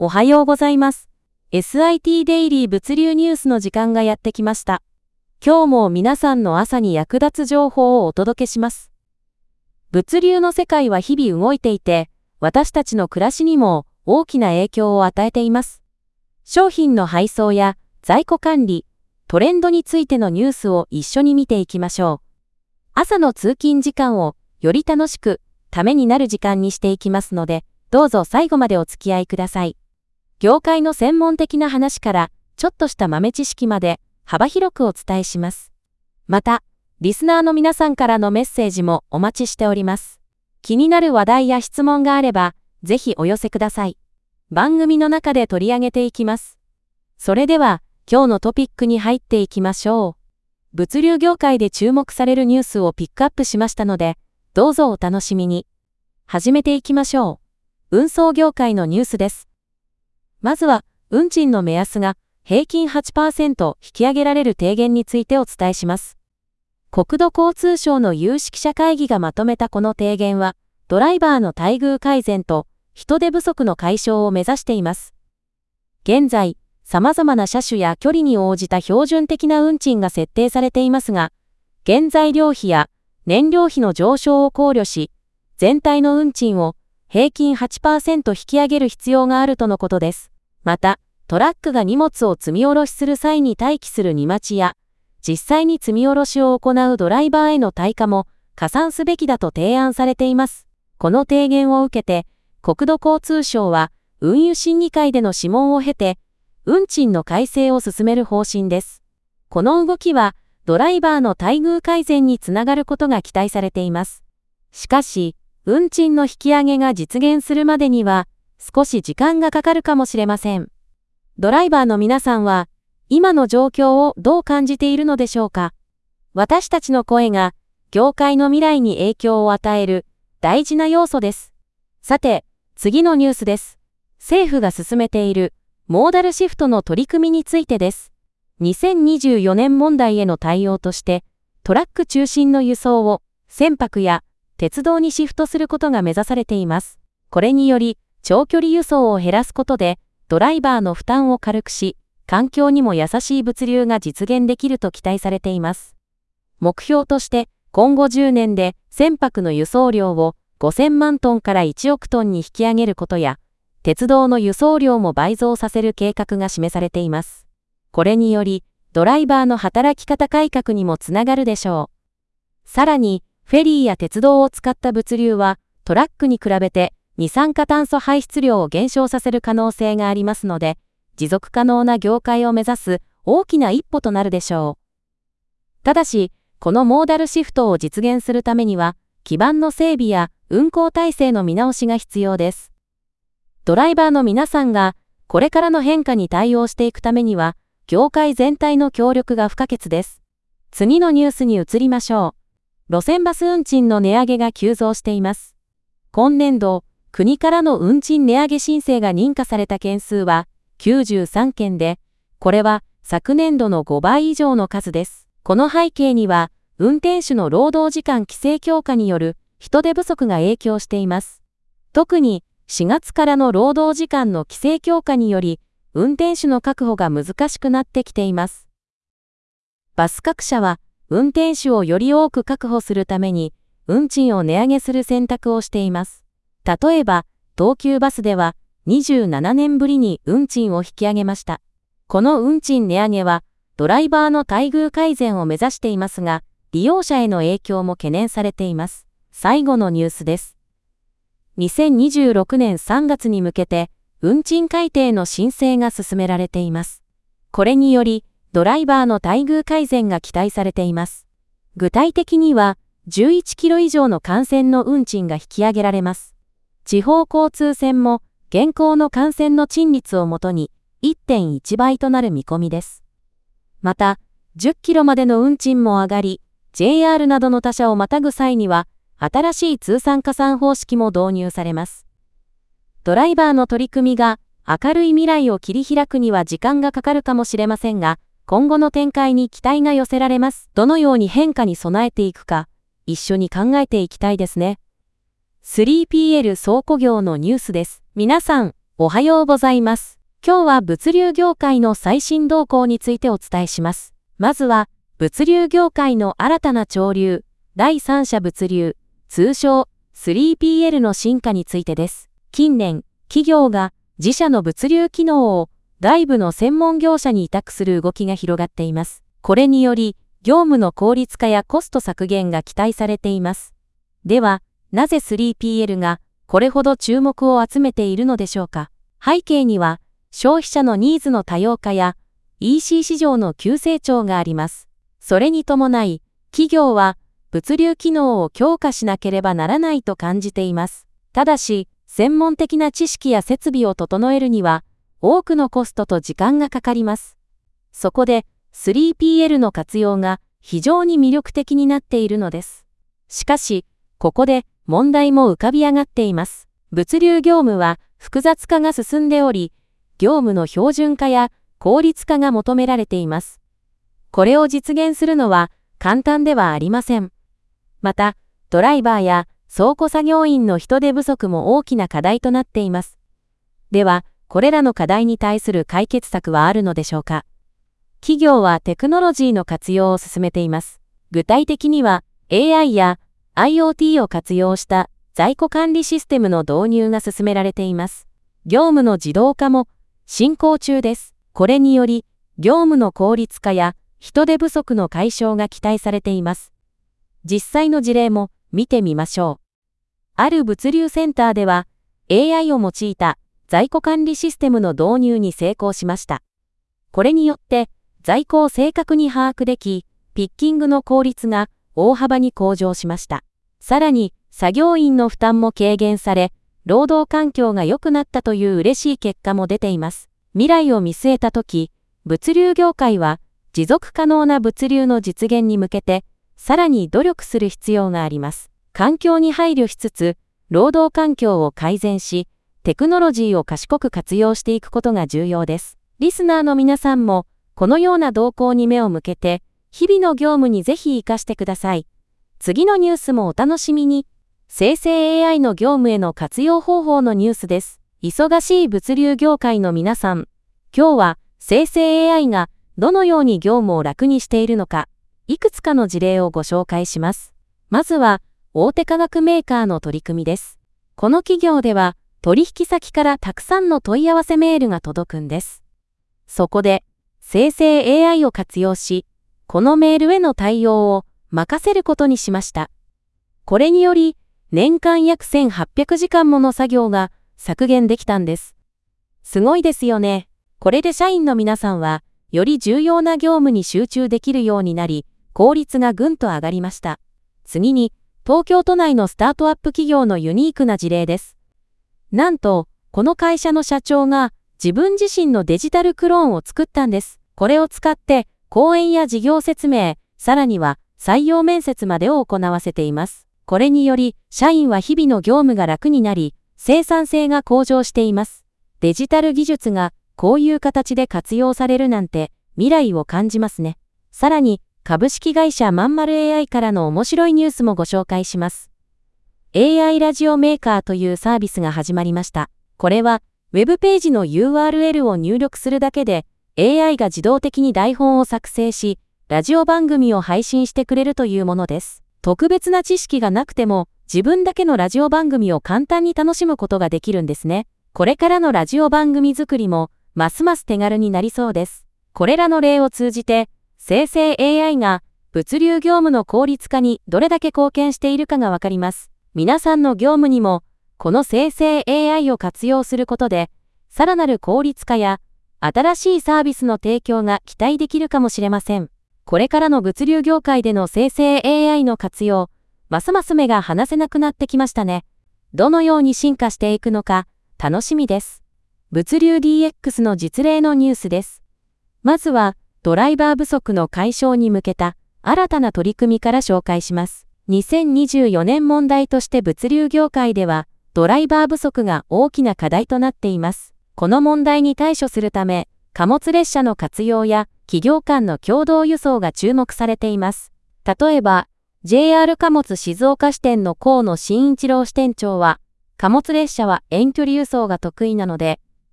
おはようございます。SIT デイリー物流ニュースの時間がやってきました。今日も皆さんの朝に役立つ情報をお届けします。物流の世界は日々動いていて、私たちの暮らしにも大きな影響を与えています。商品の配送や在庫管理、トレンドについてのニュースを一緒に見ていきましょう。朝の通勤時間をより楽しく、ためになる時間にしていきますので、どうぞ最後までお付き合いください。業界の専門的な話からちょっとした豆知識まで幅広くお伝えします。また、リスナーの皆さんからのメッセージもお待ちしております。気になる話題や質問があれば、ぜひお寄せください。番組の中で取り上げていきます。それでは、今日のトピックに入っていきましょう。物流業界で注目されるニュースをピックアップしましたので、どうぞお楽しみに。始めていきましょう。運送業界のニュースです。まずは、運賃の目安が平均 8% 引き上げられる提言についてお伝えします。国土交通省の有識者会議がまとめたこの提言は、ドライバーの待遇改善と人手不足の解消を目指しています。現在、様々な車種や距離に応じた標準的な運賃が設定されていますが、原材料費や燃料費の上昇を考慮し、全体の運賃を平均 8% 引き上げる必要があるとのことです。また、トラックが荷物を積み下ろしする際に待機する荷待ちや、実際に積み下ろしを行うドライバーへの対価も加算すべきだと提案されています。この提言を受けて、国土交通省は運輸審議会での諮問を経て、運賃の改正を進める方針です。この動きは、ドライバーの待遇改善につながることが期待されています。しかし、運賃の引き上げが実現するまでには、少し時間がかかるかもしれません。ドライバーの皆さんは、今の状況をどう感じているのでしょうか。私たちの声が、業界の未来に影響を与える大事な要素です。さて、次のニュースです。政府が進めているモーダルシフトの取り組みについてです。2024年問題への対応として、トラック中心の輸送を船舶や鉄道にシフトすることが目指されています。これにより、長距離輸送を減らすことで、ドライバーの負担を軽くし、環境にも優しい物流が実現できると期待されています。目標として、今後10年で船舶の輸送量を5000万トンから1億トンに引き上げることや、鉄道の輸送量も倍増させる計画が示されています。これにより、ドライバーの働き方改革にもつながるでしょう。さらに、フェリーや鉄道を使った物流は、トラックに比べて二酸化炭素排出量を減少させる可能性がありますので、持続可能な業界を目指す大きな一歩となるでしょう。ただし、このモーダルシフトを実現するためには、基盤の整備や運行体制の見直しが必要です。ドライバーの皆さんがこれからの変化に対応していくためには、業界全体の協力が不可欠です。次のニュースに移りましょう。路線バス運賃の値上げが急増しています。今年度、国からの運賃値上げ申請が認可された件数は93件で、これは昨年度の5倍以上の数です。この背景には、運転手の労働時間規制強化による人手不足が影響しています。特に4月からの労働時間の規制強化により、運転手の確保が難しくなってきています。バス各社は、運転手をより多く確保するために、運賃を値上げする選択をしています。例えば、東急バスでは27年ぶりに運賃を引き上げました。この運賃値上げは、ドライバーの待遇改善を目指していますが、利用者への影響も懸念されています。最後のニュースです。2026年3月に向けて、運賃改定の申請が進められています。これにより、ドライバーの待遇改善が期待されています。具体的には、11キロ以上の幹線の運賃が引き上げられます。地方交通線も、現行の幹線の賃率をもとに 1.1 倍となる見込みです。また、10キロまでの運賃も上がり、JR などの他社をまたぐ際には、新しい通算加算方式も導入されます。ドライバーの取り組みが明るい未来を切り開くには時間がかかるかもしれませんが、今後の展開に期待が寄せられます。どのように変化に備えていくか、一緒に考えていきたいですね。3PL 倉庫業のニュースです。皆さん、 おはようございます。今日は物流業界の最新動向についてお伝えします。まずは、物流業界の新たな潮流、第三者物流、通称 3PL の進化についてです。近年、企業が自社の物流機能を外部の専門業者に委託する動きが広がっています。これにより、業務の効率化やコスト削減が期待されています。では、なぜ 3PL がこれほど注目を集めているのでしょうか。背景には、消費者のニーズの多様化や EC 市場の急成長があります。それに伴い、企業は物流機能を強化しなければならないと感じています。ただし、専門的な知識や設備を整えるには、多くのコストと時間がかかります。そこで、3PL の活用が非常に魅力的になっているのです。しかし、ここで問題も浮かび上がっています。物流業務は複雑化が進んでおり、業務の標準化や効率化が求められています。これを実現するのは簡単ではありません。また、ドライバーや倉庫作業員の人手不足も大きな課題となっています。では、これらの課題に対する解決策はあるのでしょうか。企業はテクノロジーの活用を進めています。具体的には AI や IoT を活用した在庫管理システムの導入が進められています。業務の自動化も進行中です。これにより、業務の効率化や人手不足の解消が期待されています。実際の事例も見てみましょう。ある物流センターでは AI を用いた在庫管理システムの導入に成功しました。これによって在庫を正確に把握でき、ピッキングの効率が大幅に向上しました。さらに、作業員の負担も軽減され、労働環境が良くなったという嬉しい結果も出ています。未来を見据えたとき、物流業界は持続可能な物流の実現に向けて、さらに努力する必要があります。環境に配慮しつつ、労働環境を改善し、テクノロジーを賢く活用していくことが重要です。リスナーの皆さんも、このような動向に目を向けて、日々の業務にぜひ活かしてください。次のニュースもお楽しみに。生成 AI の業務への活用方法のニュースです。忙しい物流業界の皆さん、今日は生成 AI がどのように業務を楽にしているのか、いくつかの事例をご紹介します。まずは、大手化学メーカーの取り組みです。この企業では、取引先からたくさんの問い合わせメールが届くんです。そこで、生成 AI を活用し、このメールへの対応を任せることにしました。これにより、年間約1800時間もの作業が削減できたんです。すごいですよね。これで社員の皆さんは、より重要な業務に集中できるようになり、効率がぐんと上がりました。次に、東京都内のスタートアップ企業のユニークな事例です。なんと、この会社の社長が自分自身のデジタルクローンを作ったんです。これを使って、講演や事業説明、さらには採用面接までを行わせています。これにより、社員は日々の業務が楽になり、生産性が向上しています。デジタル技術がこういう形で活用されるなんて未来を感じますね。さらに、株式会社まんまる AI からの面白いニュースもご紹介します。AI ラジオメーカーというサービスが始まりました。これは、ウェブページの URL を入力するだけで、AI が自動的に台本を作成し、ラジオ番組を配信してくれるというものです。特別な知識がなくても、自分だけのラジオ番組を簡単に楽しむことができるんですね。これからのラジオ番組作りも、ますます手軽になりそうです。これらの例を通じて、生成 AI が物流業務の効率化にどれだけ貢献しているかがわかります。皆さんの業務にも、この生成 AI を活用することで、さらなる効率化や、新しいサービスの提供が期待できるかもしれません。これからの物流業界での生成 AI の活用、ますます目が離せなくなってきましたね。どのように進化していくのか、楽しみです。物流 DX の実例のニュースです。まずは、ドライバー不足の解消に向けた新たな取り組みから紹介します。2024年問題として物流業界では、ドライバー不足が大きな課題となっています。この問題に対処するため、貨物列車の活用や企業間の共同輸送が注目されています。例えば、JR 貨物静岡支店の河野真一郎支店長は、貨物列車は遠距離輸送が得意なので、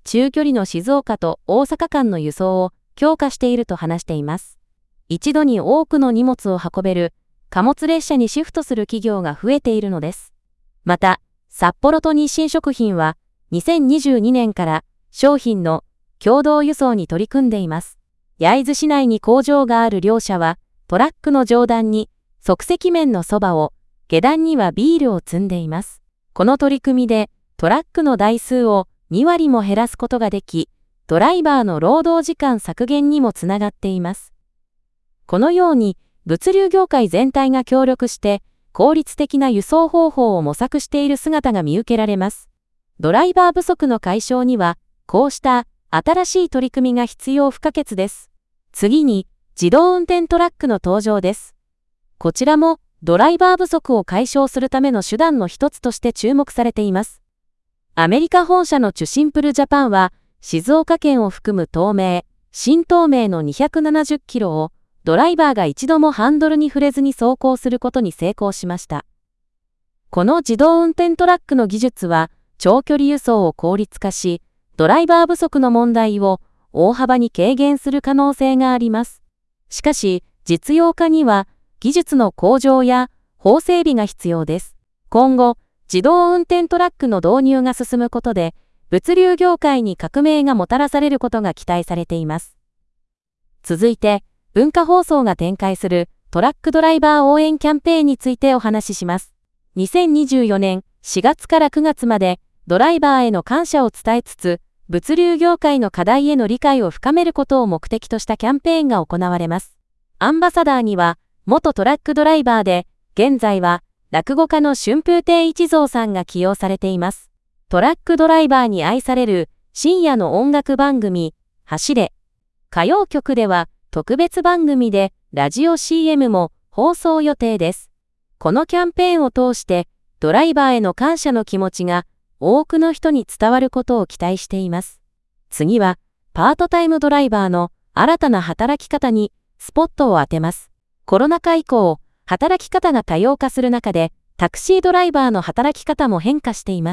中距離の静岡と大阪間の輸送を強化していると話しています。一度に多くの荷物を運べる貨物列車にシフトする企業が増えているのです。また、札幌と日清食品は2022年から商品の共同輸送に取り組んでいます。焼津市内に工場がある両社は、トラックの上段に即席麺のそばを、下段にはビールを積んでいます。この取り組みで、トラックの台数を2割も減らすことができ、ドライバーの労働時間削減にもつながっています。このように、物流業界全体が協力して、効率的な輸送方法を模索している姿が見受けられます。ドライバー不足の解消には、こうした新しい取り組みが必要不可欠です。次に、自動運転トラックの登場です。こちらも、ドライバー不足を解消するための手段の一つとして注目されています。アメリカ本社のチュシンプルジャパンは、静岡県を含む東名、新東名の270キロを、ドライバーが一度もハンドルに触れずに走行することに成功しました。この自動運転トラックの技術は、長距離輸送を効率化し、ドライバー不足の問題を大幅に軽減する可能性があります。しかし、実用化には、技術の向上や法整備が必要です。今後、自動運転トラックの導入が進むことで、物流業界に革命がもたらされることが期待されています。続いて、文化放送が展開するトラックドライバー応援キャンペーンについてお話しします。2024年4月から9月までドライバーへの感謝を伝えつつ、物流業界の課題への理解を深めることを目的としたキャンペーンが行われます。アンバサダーには、元トラックドライバーで、現在は落語家の春風亭一蔵さんが起用されています。トラックドライバーに愛される深夜の音楽番組、走れ。歌謡曲では、特別番組でラジオ CM も放送予定です。このキャンペーンを通してドライバーへの感謝の気持ちが多くの人に伝わることを期待しています。次はパートタイムドライバーの新たな働き方にスポットを当てます。コロナ禍以降、働き方が多様化する中でタクシードライバーの働き方も変化しています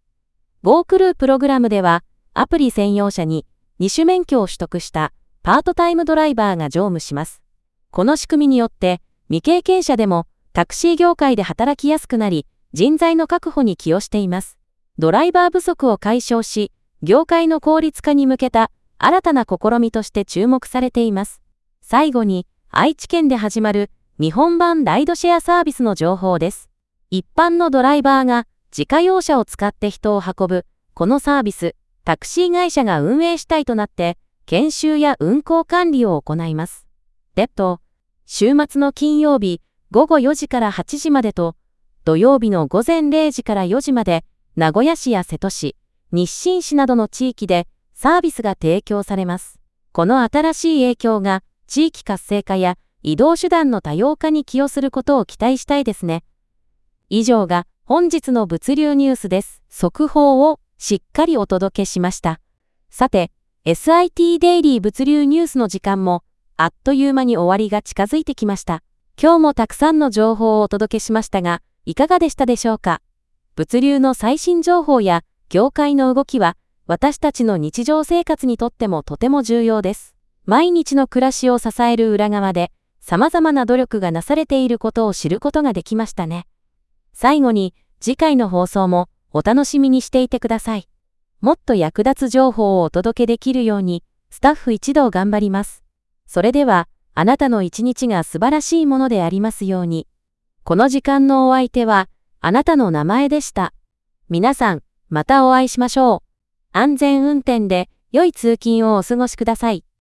。Goクループログラムではアプリ専用車に2種免許を取得したパートタイムドライバーが乗務します。この仕組みによって、未経験者でもタクシー業界で働きやすくなり、人材の確保に寄与しています。ドライバー不足を解消し、業界の効率化に向けた新たな試みとして注目されています。最後に、愛知県で始まる日本版ライドシェアサービスの情報です。一般のドライバーが自家用車を使って人を運ぶ、このサービス、タクシー会社が運営主体となって、研修や運行管理を行います。週末の金曜日午後4時から8時までと、土曜日の午前0時から4時まで、名古屋市や瀬戸市、日清市などの地域でサービスが提供されます。この新しい影響が地域活性化や移動手段の多様化に寄与することを期待したいですね。以上が本日の物流ニュースです。速報をしっかりお届けしました。さて、SIT デイリー物流ニュースの時間もあっという間に終わりが近づいてきました。今日もたくさんの情報をお届けしましたが、いかがでしたでしょうか。物流の最新情報や業界の動きは私たちの日常生活にとってもとても重要です。毎日の暮らしを支える裏側で様々な努力がなされていることを知ることができましたね。最後に次回の放送もお楽しみにしていてください。もっと役立つ情報をお届けできるように、スタッフ一同頑張ります。それでは、あなたの一日が素晴らしいものでありますように。この時間のお相手は、あなたの名前でした。皆さん、またお会いしましょう。安全運転で良い通勤をお過ごしください。